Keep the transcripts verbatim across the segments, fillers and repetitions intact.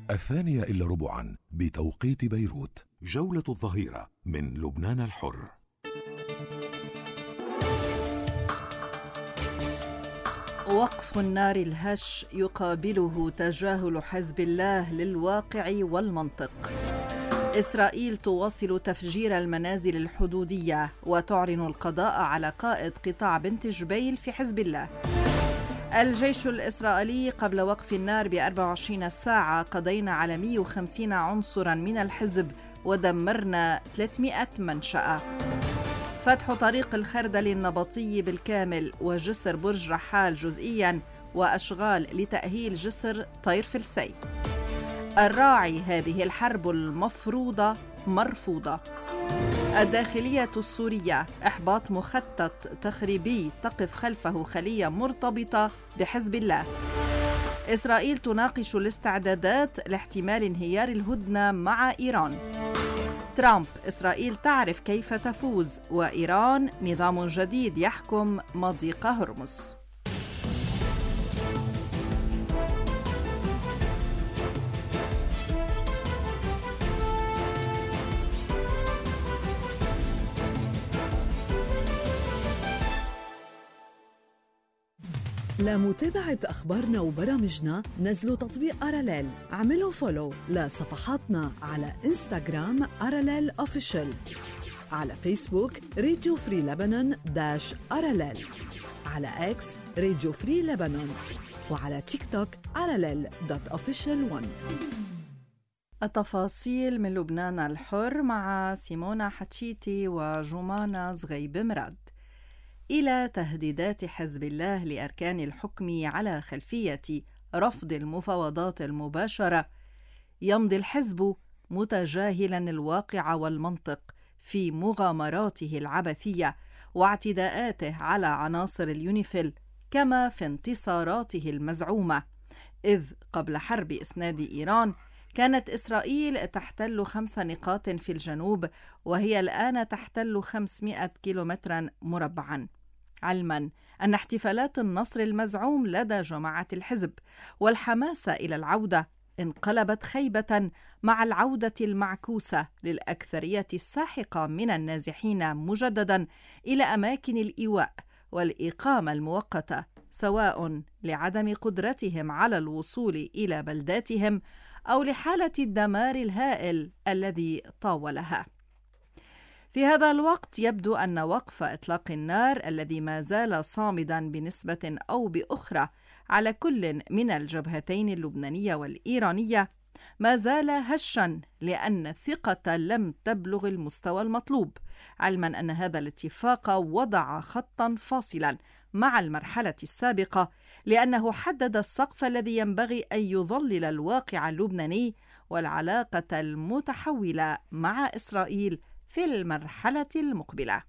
الثانية إلا ربعا بتوقيت بيروت. جولة الظهيرة من لبنان الحر. وقف النار الهش يقابله تجاهل حزب الله للواقع والمنطق. إسرائيل تواصل تفجير المنازل الحدودية وتعلن القضاء على قائد قطاع بنت جبيل في حزب الله. الجيش الإسرائيلي قبل وقف النار بأربع وعشرين ساعة قضينا على مئة وخمسين عنصرا من الحزب ودمرنا ثلاثمئة منشأة. فتح طريق الخردل النبطي بالكامل وجسر برج رحال جزئيا وأشغال لتأهيل جسر طير فلسي. الراعي هذه الحرب المفروضة مرفوضة. الداخلية السورية إحباط مخطط تخريبي تقف خلفه خلية مرتبطة بحزب الله. إسرائيل تناقش الاستعدادات لاحتمال انهيار الهدنة مع إيران. ترامب: إسرائيل تعرف كيف تفوز، وإيران نظام جديد يحكم مضيق هرمز. لمتابعة أخبارنا وبرامجنا نزلوا تطبيق أراليل. عملوا فولو لصفحاتنا على إنستغرام أراليل أوفيشل، على فيسبوك راديو فري لبنان داش أراليل، على إكس راديو فري لبنان، وعلى تيك توك أراليل دوت أوفيشل ون. التفاصيل من لبنان الحر مع سيمونا حتشيتي وجمانة زغيب مراد. إلى تهديدات حزب الله لأركان الحكم على خلفية رفض المفاوضات المباشرة، يمضي الحزب متجاهلا الواقع والمنطق في مغامراته العبثية واعتداءاته على عناصر اليونيفيل كما في انتصاراته المزعومة. إذ قبل حرب إسناد إيران كانت إسرائيل تحتل خمس نقاط في الجنوب، وهي الآن تحتل خمسمئة كيلومترا مربعا، علما أن احتفالات النصر المزعوم لدى جماعة الحزب والحماسة إلى العودة انقلبت خيبة مع العودة المعكوسة للأكثرية الساحقة من النازحين مجددا إلى أماكن الإيواء والإقامة المؤقتة، سواء لعدم قدرتهم على الوصول إلى بلداتهم أو لحالة الدمار الهائل الذي طاولها. في هذا الوقت يبدو أن وقف إطلاق النار الذي ما زال صامدا بنسبة أو بأخرى على كل من الجبهتين اللبنانية والإيرانية ما زال هشا، لأن الثقة لم تبلغ المستوى المطلوب، علما أن هذا الاتفاق وضع خطا فاصلا مع المرحلة السابقة، لأنه حدد السقف الذي ينبغي أن يظلل الواقع اللبناني والعلاقة المتحولة مع إسرائيل في المرحلة المقبلة.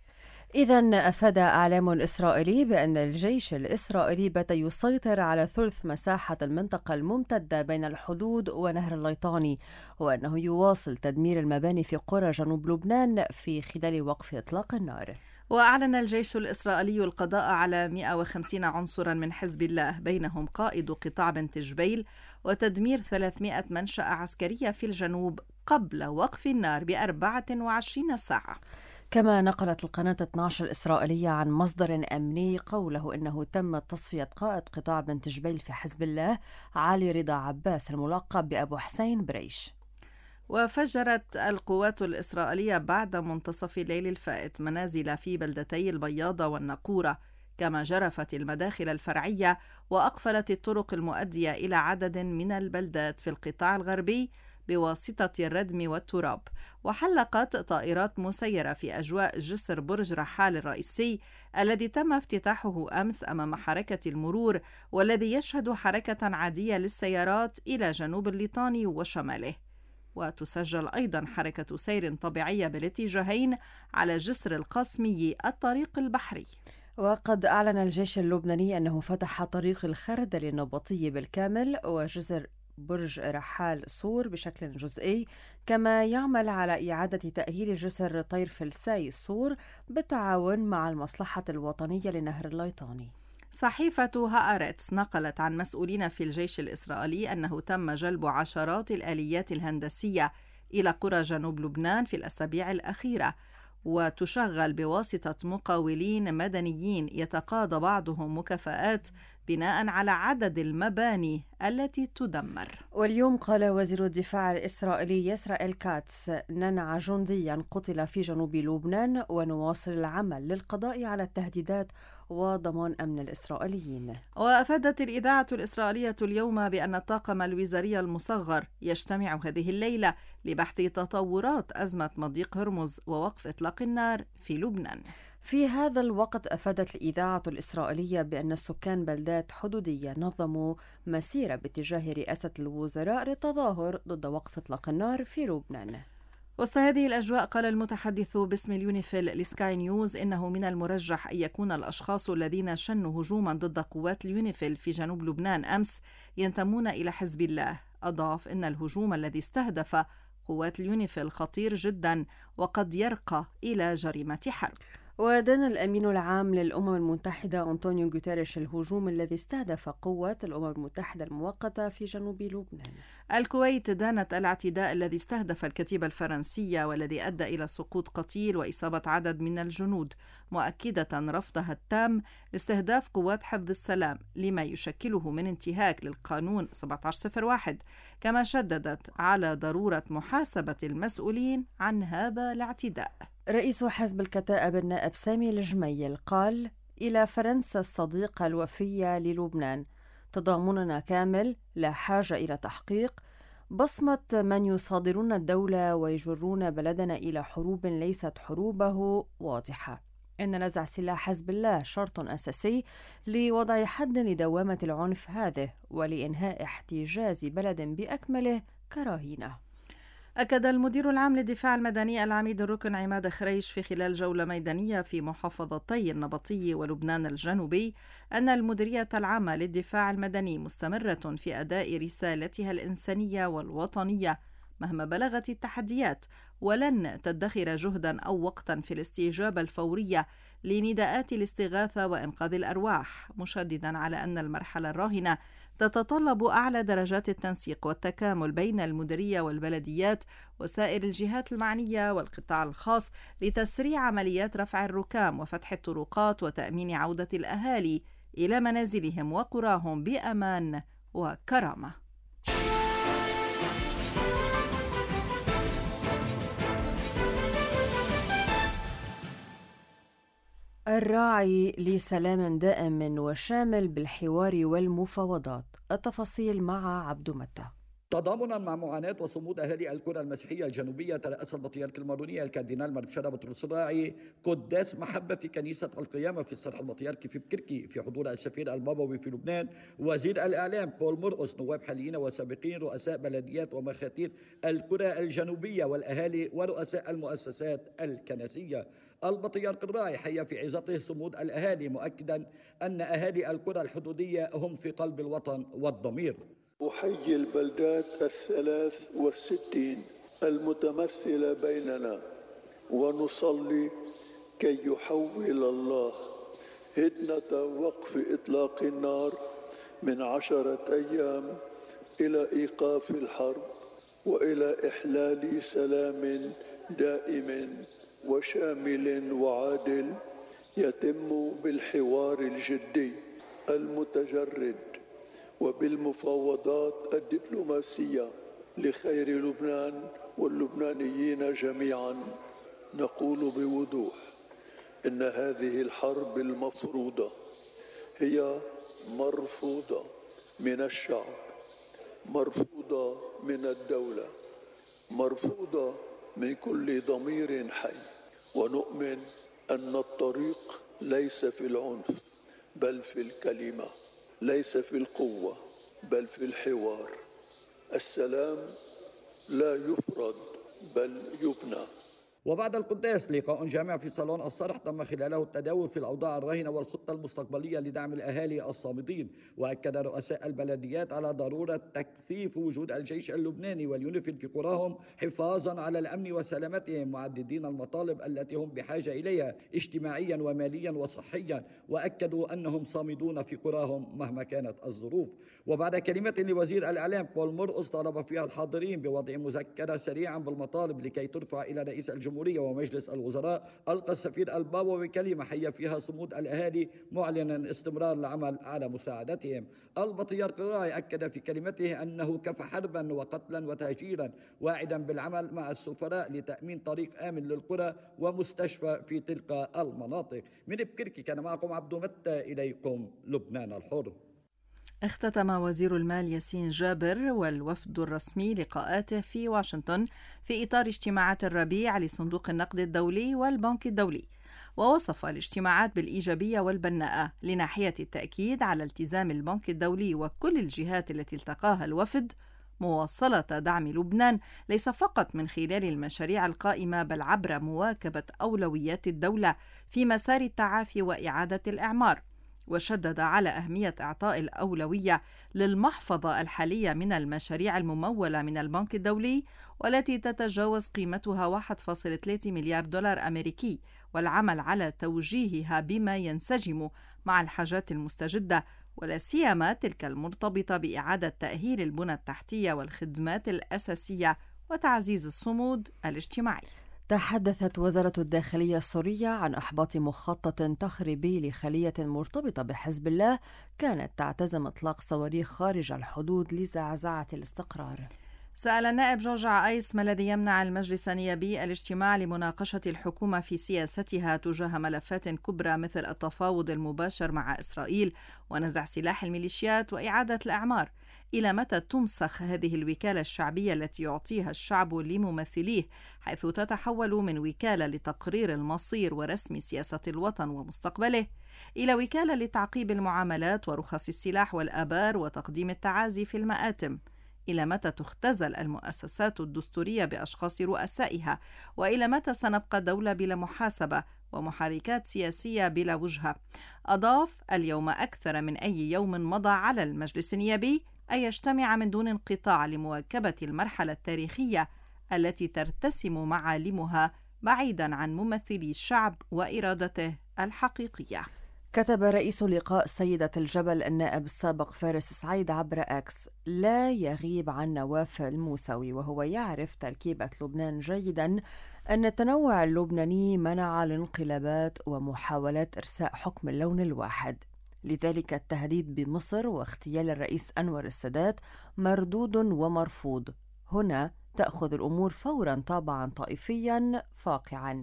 إذن أفاد إعلام إسرائيلي بأن الجيش الإسرائيلي بات يسيطر على ثلث مساحة المنطقة الممتدة بين الحدود ونهر الليطاني، وأنه يواصل تدمير المباني في قرى جنوب لبنان في خلال وقف إطلاق النار. وأعلن الجيش الإسرائيلي القضاء على مئة وخمسين عنصرا من حزب الله، بينهم قائد قطاع بنت جبيل، وتدمير ثلاثمئة منشأة عسكرية في الجنوب قبل وقف النار بأربع وعشرين ساعة. كما نقلت القناة اثني عشر الإسرائيلية عن مصدر أمني قوله إنه تم تصفية قائد قطاع بنت جبيل في حزب الله علي رضا عباس الملقب بأبو حسين بريش. وفجرت القوات الإسرائيلية بعد منتصف الليل الفائت منازل في بلدتي البياضة والنقورة، كما جرفت المداخل الفرعية وأقفلت الطرق المؤدية إلى عدد من البلدات في القطاع الغربي بواسطة الردم والتراب، وحلقت طائرات مسيرة في أجواء جسر برج رحال الرئيسي الذي تم افتتاحه أمس أمام حركة المرور، والذي يشهد حركة عادية للسيارات إلى جنوب الليطاني وشماله. وتسجل أيضا حركة سير طبيعية بالاتجاهين على جسر القاسمي الطريق البحري. وقد أعلن الجيش اللبناني أنه فتح طريق الخردل النبطي بالكامل وجسر برج رحال صور بشكل جزئي، كما يعمل على إعادة تأهيل جسر طير فلسي صور بالتعاون مع المصلحة الوطنية لنهر الليطاني. صحيفة هآرتس نقلت عن مسؤولين في الجيش الإسرائيلي أنه تم جلب عشرات الآليات الهندسية إلى قرى جنوب لبنان في الأسابيع الأخيرة، وتشغل بواسطة مقاولين مدنيين يتقاضى بعضهم مكافآت بناء على عدد المباني التي تدمر. واليوم قال وزير الدفاع الإسرائيلي إسرائيل كاتس: ننع جنديا قتل في جنوب لبنان ونواصل العمل للقضاء على التهديدات وضمان أمن الإسرائيليين. وأفادت الإذاعة الإسرائيلية اليوم بأن الطاقم الوزاري المصغر يجتمع هذه الليلة لبحث تطورات أزمة مضيق هرمز ووقف إطلاق النار في لبنان. في هذا الوقت أفادت الإذاعة الإسرائيلية بأن سكان بلدات حدودية نظموا مسيرة باتجاه رئاسة الوزراء للتظاهر ضد وقف إطلاق النار في لبنان. وسط هذه الأجواء قال المتحدث باسم اليونيفيل لسكاي نيوز إنه من المرجح أن يكون الأشخاص الذين شنوا هجوما ضد قوات اليونيفيل في جنوب لبنان أمس ينتمون إلى حزب الله. أضاف إن الهجوم الذي استهدف قوات اليونيفيل خطير جدا وقد يرقى إلى جريمة حرب. ودان الأمين العام للأمم المتحدة أنطونيو غوتيريش الهجوم الذي استهدف قوات الأمم المتحدة المؤقتة في جنوب لبنان. الكويت دانت الاعتداء الذي استهدف الكتيبة الفرنسية والذي أدى إلى سقوط قتيل وإصابة عدد من الجنود، مؤكدة رفضها التام لاستهداف قوات حفظ السلام لما يشكله من انتهاك للقانون سبعة عشر صفر واحد، كما شددت على ضرورة محاسبة المسؤولين عن هذا الاعتداء. رئيس حزب الكتائب النائب سامي الجميل قال: إلى فرنسا الصديقة الوفية للبنان، تضامننا كامل، لا حاجة إلى تحقيق. بصمة من يصادرون الدولة ويجرون بلدنا إلى حروب ليست حروبه واضحة. إن نزع سلاح حزب الله شرط أساسي لوضع حد لدوامة العنف هذه ولإنهاء احتجاز بلد بأكمله كرهينة. أكد المدير العام للدفاع المدني العميد الركن عماد خريش في خلال جولة ميدانية في محافظتي النبطي ولبنان الجنوبي أن المديرية العامة للدفاع المدني مستمرة في أداء رسالتها الإنسانية والوطنية مهما بلغت التحديات، ولن تدخر جهدا أو وقتا في الاستجابة الفورية لنداءات الاستغاثة وإنقاذ الأرواح، مشددا على أن المرحلة الراهنة تتطلب أعلى درجات التنسيق والتكامل بين المديرية والبلديات وسائر الجهات المعنية والقطاع الخاص لتسريع عمليات رفع الركام وفتح الطرقات وتأمين عودة الأهالي إلى منازلهم وقراهم بأمان وكرامة. الراعي لسلام دائم وشامل بالحوار والمفاوضات. التفاصيل مع عبد متى. تضامنا مع معاناة وصمود أهالي القرى المسيحية الجنوبية ترأس البطريرك المارونية الكاردينال ماركشارا بطرس الراعي قداس محبة في كنيسة القيامة في الصرح البطريركي في بكركي في حضور السفير البابوي في لبنان، وزير الإعلام بول مرقس، نواب حاليين وسابقين، رؤساء بلديات ومخاطير القرى الجنوبية والأهالي ورؤساء المؤسسات الكنسية. البطريرك الراعي حيا في عظته صمود الأهالي، مؤكدا أن أهالي القرى الحدودية هم في قلب الوطن والضمير. أحيي البلدات الثلاث والستين المتمثلة بيننا ونصلي كي يحول الله هدنة وقف إطلاق النار من عشرة أيام إلى إيقاف الحرب وإلى إحلال سلام دائم وشامل وعادل يتم بالحوار الجدي المتجرد وبالمفاوضات الدبلوماسية لخير لبنان واللبنانيين جميعا. نقول بوضوح إن هذه الحرب المفروضة هي مرفوضة من الشعب، مرفوضة من الدولة، مرفوضة من كل ضمير حي، ونؤمن أن الطريق ليس في العنف بل في الكلمة، ليس في القوة بل في الحوار. السلام لا يفرض بل يبنى. وبعد القداس لقاء جامع في صالون الصرح تم خلاله التداول في الأوضاع الراهنة والخطة المستقبلية لدعم الأهالي الصامدين. وأكد رؤساء البلديات على ضرورة تكثيف وجود الجيش اللبناني واليونيفيل في قراهم حفاظا على الأمن وسلامتهم، معددين المطالب التي هم بحاجة إليها اجتماعيا وماليا وصحيا، وأكدوا أنهم صامدون في قراهم مهما كانت الظروف. وبعد كلمة لوزير الإعلام بول مرقص طالب فيها الحاضرين بوضع مذكرة سريعا بالمطالب لكي ترفع إلى رئيس الجمهورية ومجلس الوزراء. ألقى السفير البابا بكلمة حيا فيها صمود الأهالي، معلنا استمرار العمل على مساعدتهم. البطريرك الراعي أكد في كلمته أنه كفى حربا وقتلا وتهجيرا، واعدا بالعمل مع السفراء لتأمين طريق آمن للقرى ومستشفى في تلك المناطق. من بكركي كان معكم عبد متى، إليكم لبنان الحر. اختتم وزير المال ياسين جابر والوفد الرسمي لقاءاته في واشنطن في إطار اجتماعات الربيع لصندوق النقد الدولي والبنك الدولي، ووصف الاجتماعات بالإيجابية والبناءة لناحية التأكيد على التزام البنك الدولي وكل الجهات التي التقاها الوفد مواصلة دعم لبنان ليس فقط من خلال المشاريع القائمة بل عبر مواكبة أولويات الدولة في مسار التعافي وإعادة الإعمار. وشدد على أهمية إعطاء الأولوية للمحفظة الحالية من المشاريع الممولة من البنك الدولي والتي تتجاوز قيمتها واحد فاصلة ثلاثة مليار دولار أمريكي، والعمل على توجيهها بما ينسجم مع الحاجات المستجدة، ولا سيما تلك المرتبطة بإعادة تأهيل البنى التحتية والخدمات الأساسية وتعزيز الصمود الاجتماعي. تحدثت وزارة الداخلية السورية عن إحباط مخطط تخريبي لخلية مرتبطة بحزب الله كانت تعتزم إطلاق صواريخ خارج الحدود لزعزعة الاستقرار. سأل النائب جورج عايس ما الذي يمنع المجلس النيابي الاجتماع لمناقشة الحكومة في سياستها تجاه ملفات كبرى مثل التفاوض المباشر مع إسرائيل ونزع سلاح الميليشيات وإعادة الأعمار. إلى متى تمسخ هذه الوكالة الشعبية التي يعطيها الشعب لممثليه، حيث تتحول من وكالة لتقرير المصير ورسم سياسة الوطن ومستقبله إلى وكالة لتعقيب المعاملات ورخص السلاح والآبار وتقديم التعازي في المآتم؟ إلى متى تختزل المؤسسات الدستورية بأشخاص رؤسائها؟ وإلى متى سنبقى دولة بلا محاسبة ومحركات سياسية بلا وجهة؟ أضاف: اليوم أكثر من أي يوم مضى على المجلس النيابي أن يجتمع من دون انقطاع لمواكبة المرحلة التاريخية التي ترتسم معالمها بعيدا عن ممثلي الشعب وإرادته الحقيقية. كتب رئيس لقاء سيدة الجبل النائب السابق فارس سعيد عبر أكس: لا يغيب عن نواف الموسوي وهو يعرف تركيبة لبنان جيدا أن التنوع اللبناني منع الانقلابات ومحاولات إرساء حكم اللون الواحد، لذلك التهديد بمصر واغتيال الرئيس أنور السادات مردود ومرفوض. هنا تأخذ الأمور فوراً طابعاً طائفياً فاقعاً،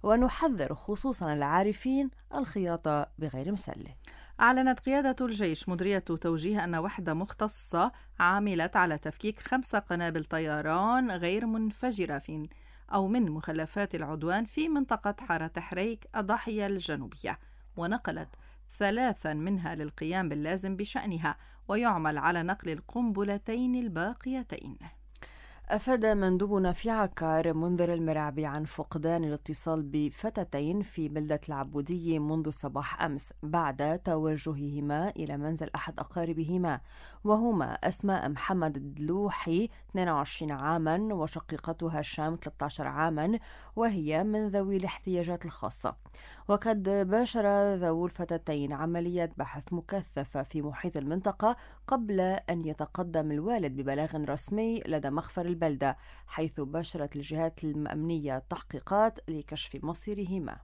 ونحذر خصوصاً العارفين الخياطة بغير مسلة. أعلنت قيادة الجيش مديرية توجيه أن وحدة مختصة عملت على تفكيك خمس قنابل طيران غير منفجرة في أو من مخلفات العدوان في منطقة حارة حريك الضاحية الجنوبية، ونقلت ثلاثا منها للقيام باللازم بشأنها، ويعمل على نقل القنبلتين الباقيتين. أفاد مندوبنا في عكار منذر المرعبي عن فقدان الاتصال بفتاتين في بلدة العبودية منذ صباح أمس بعد توجههما إلى منزل أحد أقاربهما، وهما أسماء محمد الدلوحي اثنين وعشرين عاما وشقيقتها هشام ثلاثة عشر عاما، وهي من ذوي الاحتياجات الخاصة. وقد باشر ذوو الفتاتين عمليات بحث مكثفة في محيط المنطقة قبل أن يتقدم الوالد ببلاغ رسمي لدى مخفر البلدة، حيث باشرت الجهات الأمنية التحقيقات لكشف مصيرهما.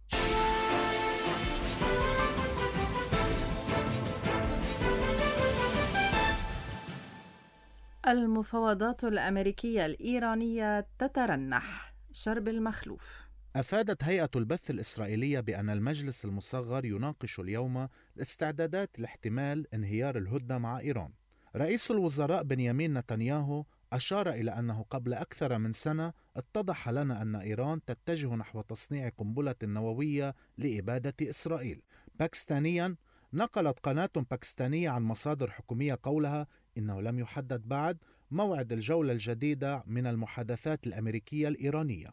المفاوضات الأمريكية الإيرانية تترنح، شرب المخلوف. أفادت هيئة البث الإسرائيلية بأن المجلس المصغر يناقش اليوم الاستعدادات لاحتمال انهيار الهدنة مع إيران. رئيس الوزراء بنيامين نتنياهو أشار إلى أنه قبل أكثر من سنة اتضح لنا أن إيران تتجه نحو تصنيع قنبلة نووية لإبادة إسرائيل. باكستانيا، نقلت قناة باكستانية عن مصادر حكومية قولها إنه لم يحدد بعد موعد الجولة الجديدة من المحادثات الأمريكية الإيرانية.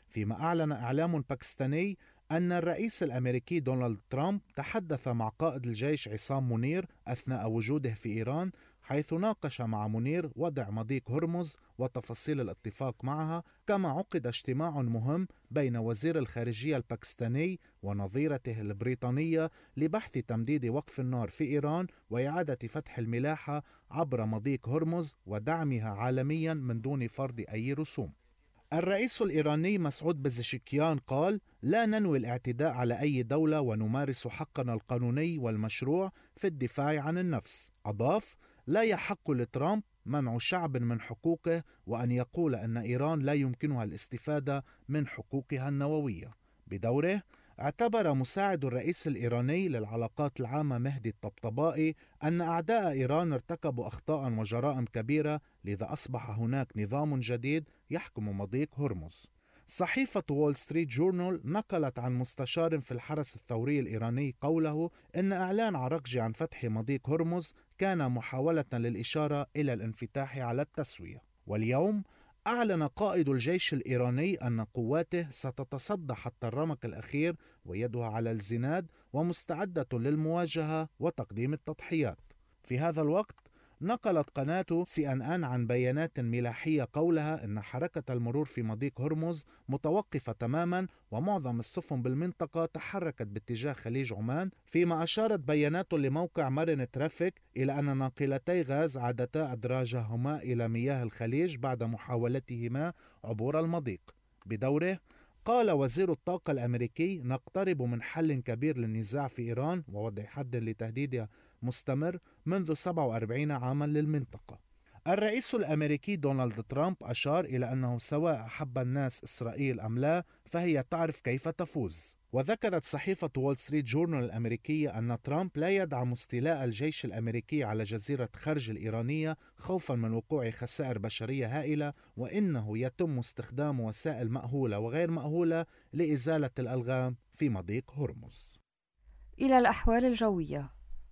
فيما أعلن إعلام باكستاني أن الرئيس الأمريكي دونالد ترامب تحدث مع قائد الجيش عصام منير أثناء وجوده في إيران، حيث ناقش مع منير وضع مضيق هرمز وتفاصيل الاتفاق معها. كما عقد اجتماع مهم بين وزير الخارجية الباكستاني ونظيرته البريطانية لبحث تمديد وقف النار في إيران وإعادة فتح الملاحة عبر مضيق هرمز ودعمها عالميا من دون فرض أي رسوم. الرئيس الإيراني مسعود بزشكيان قال: لا ننوي الاعتداء على أي دولة ونمارس حقنا القانوني والمشروع في الدفاع عن النفس. أضاف: لا يحق لترامب منع شعب من حقوقه وأن يقول أن إيران لا يمكنها الاستفادة من حقوقها النووية. بدوره اعتبر مساعد الرئيس الإيراني للعلاقات العامة مهدي الطبطبائي أن أعداء إيران ارتكبوا أخطاء وجرائم كبيرة، لذا أصبح هناك نظام جديد يحكم مضيق هرمز. صحيفة وول ستريت جورنال نقلت عن مستشار في الحرس الثوري الإيراني قوله إن إعلان عراقجي عن فتح مضيق هرمز كان محاولة للإشارة إلى الانفتاح على التسوية. واليوم أعلن قائد الجيش الإيراني أن قواته ستتصدى حتى الرمق الأخير ويدها على الزناد ومستعدة للمواجهة وتقديم التضحيات. في هذا الوقت نقلت قناة سي إن إن عن بيانات ملاحية قولها أن حركة المرور في مضيق هرمز متوقفة تماما ومعظم السفن بالمنطقة تحركت باتجاه خليج عمان، فيما أشارت بيانات لموقع مرن ترافيك إلى أن ناقلتي غاز عادتا أدراجهما إلى مياه الخليج بعد محاولتهما عبور المضيق. بدوره قال وزير الطاقة الأمريكي: نقترب من حل كبير للنزاع في إيران ووضع حد لتهديدها مستمر منذ سبعة وأربعين عاما للمنطقة. الرئيس الأمريكي دونالد ترامب أشار إلى أنه سواء أحب الناس إسرائيل أم لا فهي تعرف كيف تفوز. وذكرت صحيفة وول ستريت جورنال الأمريكية أن ترامب لا يدعم استيلاء الجيش الأمريكي على جزيرة خرج الإيرانية خوفا من وقوع خسائر بشرية هائلة، وإنه يتم استخدام وسائل مأهولة وغير مأهولة لإزالة الألغام في مضيق هرمز. إلى الأحوال الجوية.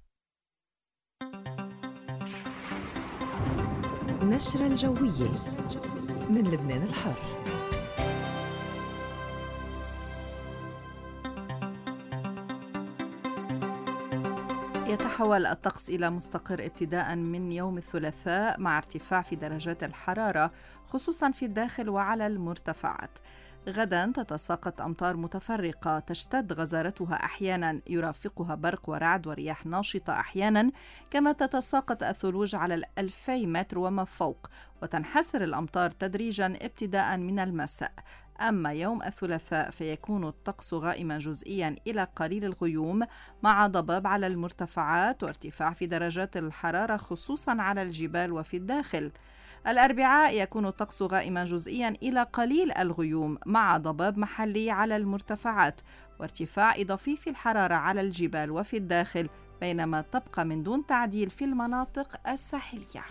نشرة الجوية من لبنان الحر. يتحول الطقس إلى مستقر ابتداء من يوم الثلاثاء مع ارتفاع في درجات الحرارة خصوصا في الداخل وعلى المرتفعات. غدا تتساقط أمطار متفرقة تشتد غزارتها أحيانا يرافقها برق ورعد ورياح ناشطة أحيانا، كما تتساقط الثلوج على الألفي متر وما فوق، وتنحسر الأمطار تدريجا ابتداء من المساء. أما يوم الثلاثاء فيكون الطقس غائما جزئيا إلى قليل الغيوم مع ضباب على المرتفعات وارتفاع في درجات الحرارة خصوصا على الجبال وفي الداخل. الأربعاء يكون الطقس غائما جزئيا إلى قليل الغيوم مع ضباب محلي على المرتفعات وارتفاع إضافي في الحرارة على الجبال وفي الداخل، بينما تبقى من دون تعديل في المناطق الساحلية.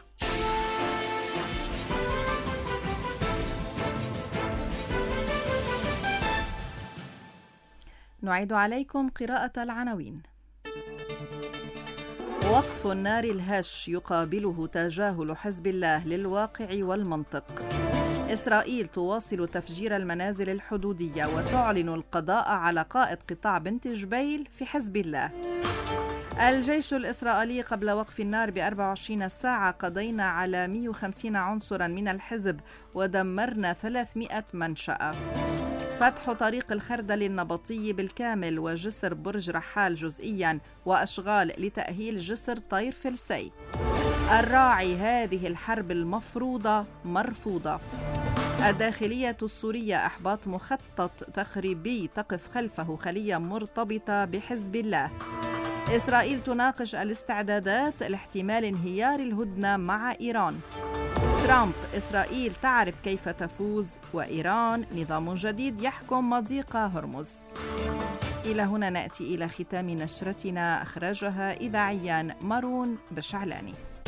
نعيد عليكم قراءة العناوين. وقف النار الهش يقابله تجاهل حزب الله للواقع والمنطق. إسرائيل تواصل تفجير المنازل الحدودية وتعلن القضاء على قائد قطاع بنت جبيل في حزب الله. الجيش الإسرائيلي قبل وقف النار بأربع وعشرين ساعة: قضينا على مئة وخمسين عنصرا من الحزب ودمرنا ثلاثمئة منشأة. فتح طريق الخردل النبطي بالكامل وجسر برج رحال جزئيا وأشغال لتأهيل جسر طير فلسي. الراعي: هذه الحرب المفروضة مرفوضة. الداخلية السورية: إحباط مخطط تخريبي تقف خلفه خلية مرتبطة بحزب الله. إسرائيل تناقش الاستعدادات لاحتمال انهيار الهدنة مع إيران. ترامب: إسرائيل تعرف كيف تفوز، وإيران نظام جديد يحكم مضيق هرمز. إلى هنا نأتي إلى ختام نشرتنا، أخرجها إذاعيا مارون بشعلاني.